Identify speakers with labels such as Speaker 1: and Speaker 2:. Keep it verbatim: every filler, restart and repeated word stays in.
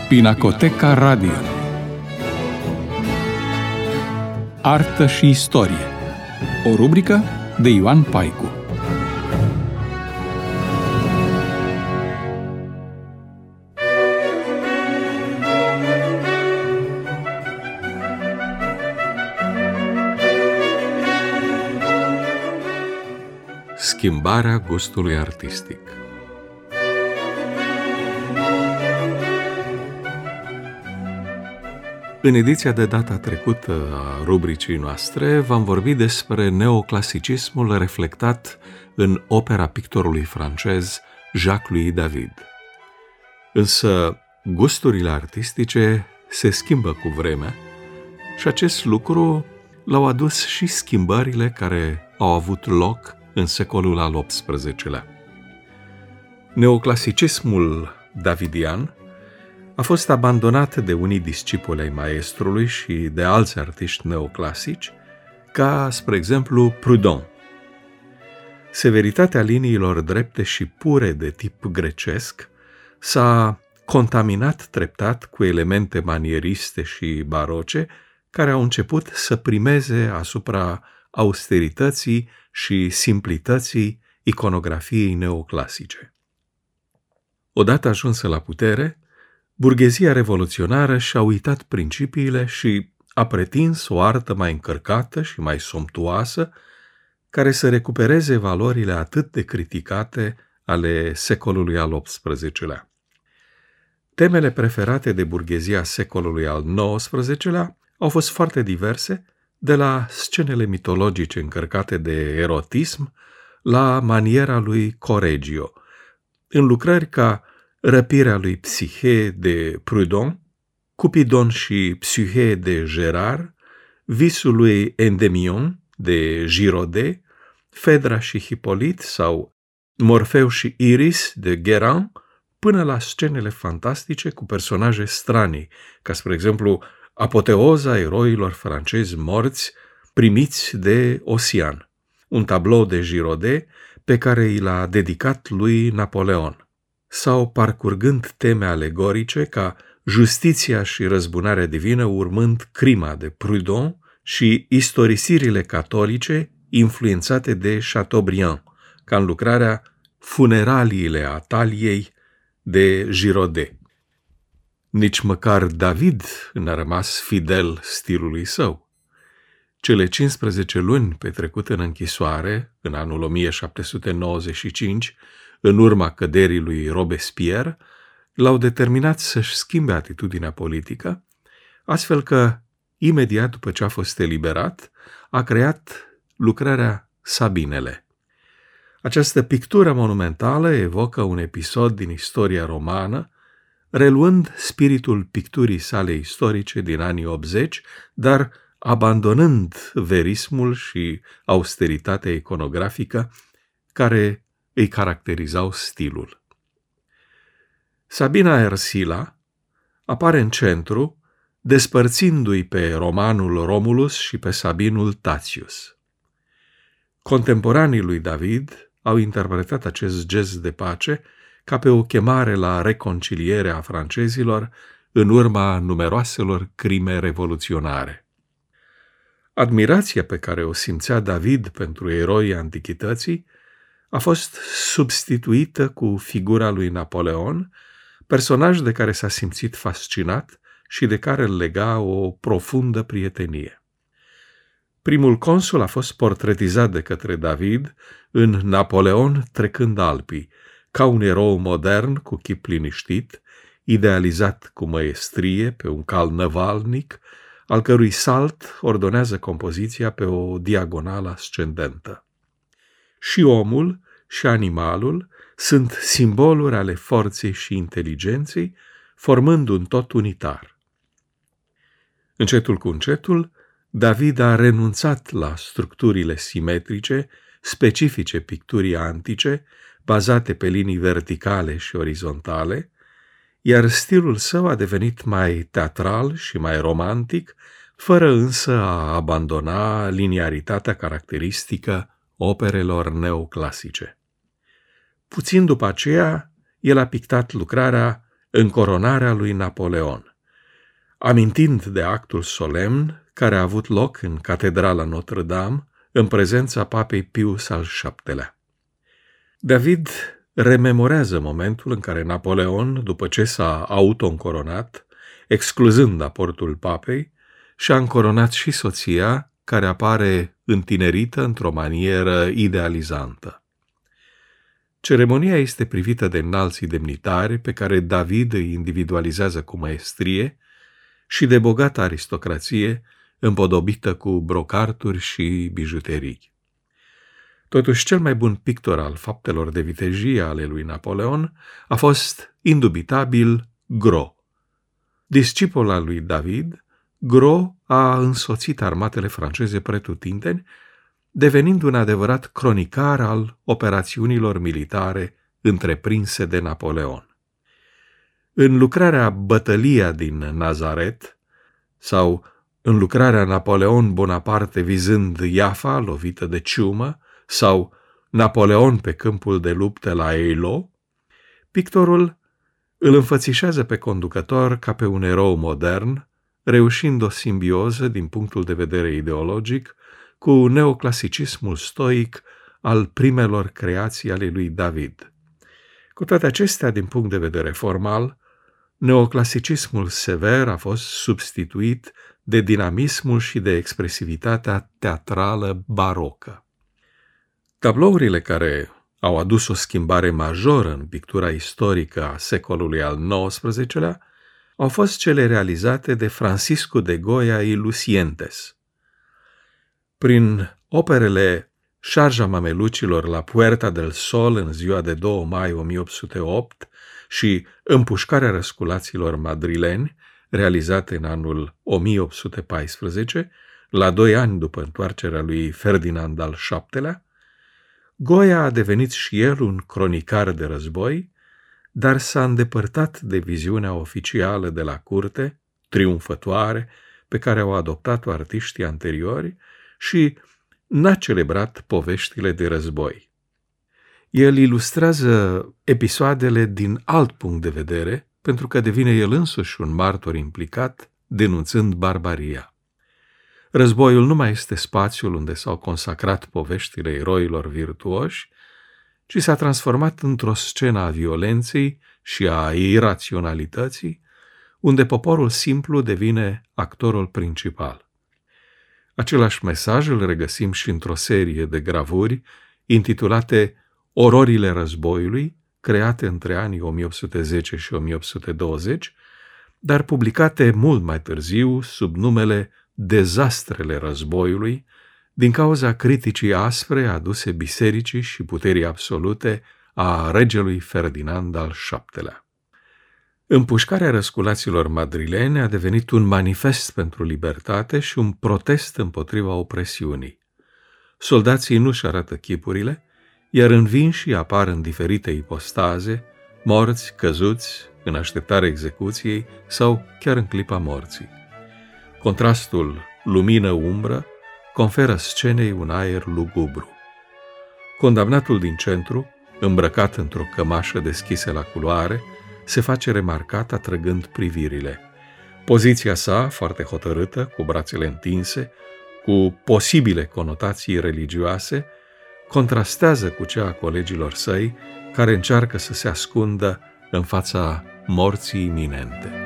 Speaker 1: Pinacoteca Radio. Artă și istorie. O rubrică de Ioan Paicu.
Speaker 2: Schimbarea gustului artistic. În ediția de data trecută a rubricii noastre v-am vorbit despre neoclasicismul reflectat în opera pictorului francez Jacques-Louis David. Însă gusturile artistice se schimbă cu vremea și acest lucru l-au adus și schimbările care au avut loc în secolul al optsprezecelea. Neoclasicismul davidian a fost abandonat de unii discipoli ai maestrului și de alți artiști neoclasici, ca, spre exemplu, Prudhon. Severitatea liniilor drepte și pure de tip grecesc s-a contaminat treptat cu elemente manieriste și baroce, care au început să primeze asupra austerității și simplității iconografiei neoclasice. Odată ajunsă la putere, burghezia revoluționară și-a uitat principiile și a pretins o artă mai încărcată și mai somptuoasă, care să recupereze valorile atât de criticate ale secolului al optsprezecelea. Temele preferate de burghezia secolului al nouăsprezecelea au fost foarte diverse, de la scenele mitologice încărcate de erotism la maniera lui Correggio, în lucrări ca Răpirea lui Psihe de Prudhon, Cupidon și Psyche de Gerard, Visul lui Endymion de Girodet, Fedra și Hipolit sau Morfeu și Iris de Guérin, până la scenele fantastice cu personaje stranii, ca spre exemplu apoteoza eroilor francezi morți primiți de Ossian, un tablou de Girodet pe care i l-a dedicat lui Napoleon, sau parcurgând teme alegorice ca justiția și răzbunarea divină urmând crima de Prudhon și istorisirile catolice influențate de Chateaubriand, ca în lucrarea Funeraliile Ataliei de Girodet. Nici măcar David n-a rămas fidel stilului său. Cele cincisprezece luni petrecute în închisoare, în anul o mie șapte sute nouăzeci și cinci, în urma căderii lui Robespierre, l-au determinat să-și schimbe atitudinea politică, astfel că, imediat după ce a fost eliberat, a creat lucrarea Sabinele. Această pictură monumentală evocă un episod din istoria romană, reluând spiritul picturii sale istorice din anii optzeci, dar abandonând verismul și austeritatea iconografică care îi caracterizau stilul. Sabina Ersila apare în centru, despărțindu-i pe romanul Romulus și pe Sabinul Tatius. Contemporanii lui David au interpretat acest gest de pace ca pe o chemare la reconciliere a francezilor în urma numeroaselor crime revoluționare. Admirația pe care o simțea David pentru eroii antichității a fost substituită cu figura lui Napoleon, personaj de care s-a simțit fascinat și de care îl lega o profundă prietenie. Primul consul a fost portretizat de către David în Napoleon trecând Alpii, ca un erou modern cu chip liniștit, idealizat cu măestrie pe un cal năvalnic, al cărui salt ordonează compoziția pe o diagonală ascendentă. Și omul și animalul sunt simboluri ale forței și inteligenței, formând un tot unitar. Încetul cu încetul, David a renunțat la structurile simetrice, specifice picturii antice, bazate pe linii verticale și orizontale, iar stilul său a devenit mai teatral și mai romantic, fără însă a abandona liniaritatea caracteristică operelor neoclasice. Puțin după aceea, el a pictat lucrarea încoronarea lui Napoleon, amintind de actul solemn care a avut loc în Catedrala Notre-Dame în prezența papei Pius al șaptelea. David rememorează momentul în care Napoleon, după ce s-a auto-încoronat, excluzând aportul papei, și-a încoronat și soția, care apare întinerită într-o manieră idealizantă. Ceremonia este privită de înalții demnitari pe care David îi individualizează cu maestrie și de bogată aristocrație împodobită cu brocarturi și bijuterii. Totuși, cel mai bun pictor al faptelor de vitejie ale lui Napoleon a fost, indubitabil, Gros. Discipol al lui David, Gros a însoțit armatele franceze pretutindeni, devenind un adevărat cronicar al operațiunilor militare întreprinse de Napoleon. În lucrarea Bătălia din Nazaret sau în lucrarea Napoleon Bonaparte vizând Iafa lovită de ciumă sau Napoleon pe câmpul de lupte la Eylau, pictorul îl înfățișează pe conducător ca pe un erou modern, reușind o simbioză din punctul de vedere ideologic cu neoclasicismul stoic al primelor creații ale lui David. Cu toate acestea, din punct de vedere formal, neoclasicismul sever a fost substituit de dinamismul și de expresivitatea teatrală barocă. Tablourile care au adus o schimbare majoră în pictura istorică a secolului al nouăsprezecelea au fost cele realizate de Francisco de Goya y Lucientes. Prin operele Șarja mamelucilor la Puerta del Sol în ziua de doi mai o mie opt sute opt și Împușcarea răsculaților madrileni, realizate în anul o mie opt sute paisprezece, la doi ani după întoarcerea lui Ferdinand al șaptelea, Goya a devenit și el un cronicar de război, dar s-a îndepărtat de viziunea oficială de la curte, triumfătoare, pe care au adoptat-o artiștii anteriori și n-a celebrat poveștile de război. El ilustrează episoadele din alt punct de vedere, pentru că devine el însuși un martor implicat, denunțând barbaria. Războiul nu mai este spațiul unde s-au consacrat poveștile eroilor virtuoși, ci s-a transformat într-o scenă a violenței și a iraționalității, unde poporul simplu devine actorul principal. Același mesaj îl regăsim și într-o serie de gravuri intitulate Ororile războiului, create între anii o mie opt sute zece și o mie opt sute douăzeci, dar publicate mult mai târziu sub numele Dezastrele războiului, din cauza criticii aspre aduse bisericii și puterii absolute a regelui Ferdinand al șaptelea. Împușcarea răsculaților madrileni a devenit un manifest pentru libertate și un protest împotriva opresiunii. Soldații nu-și arată chipurile, iar învinșii apar în diferite ipostaze, morți, căzuți, în așteptarea execuției sau chiar în clipa morții. Contrastul lumină-umbră conferă scenei un aer lugubru. Condamnatul din centru, îmbrăcat într-o cămașă deschisă la culoare, se face remarcat atrăgând privirile. Poziția sa, foarte hotărâtă, cu brațele întinse, cu posibile conotații religioase, contrastează cu cea a colegilor săi care încearcă să se ascundă în fața morții iminente.